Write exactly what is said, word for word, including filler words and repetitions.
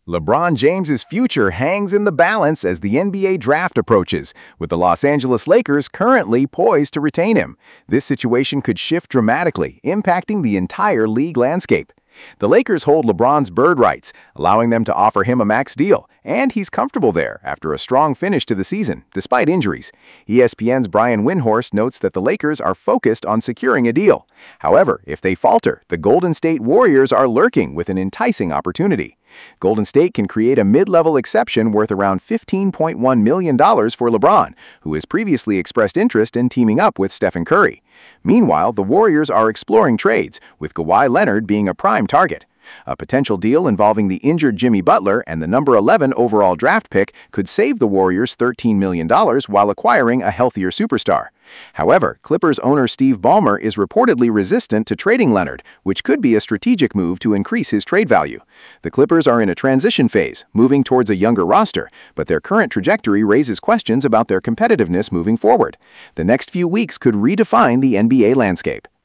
LeBron James's future hangs in the balance as the N B A draft approaches, with the Los Angeles Lakers currently poised to retain him. This situation could shift dramatically, impacting the entire league landscape. The Lakers hold LeBron's bird rights, allowing them to offer him a max deal, and he's comfortable there after a strong finish to the season, despite injuries. E S P N's Brian Windhorst notes that the Lakers are focused on securing a deal. However, if they falter, the Golden State Warriors are lurking with an enticing opportunity. Golden State can create a mid-level exception worth around fifteen point one million dollars for LeBron, who has previously expressed interest in teaming up with Stephen Curry. Meanwhile, the Warriors are exploring trades, with Kawhi Leonard being a prime target. A potential deal involving the injured Jimmy Butler and the number eleven overall draft pick could save the Warriors thirteen million dollars while acquiring a healthier superstar. However, Clippers owner Steve Ballmer is reportedly resistant to trading Leonard, which could be a strategic move to increase his trade value. The Clippers are in a transition phase, moving towards a younger roster, but their current trajectory raises questions about their competitiveness moving forward. The next few weeks could redefine the N B A landscape.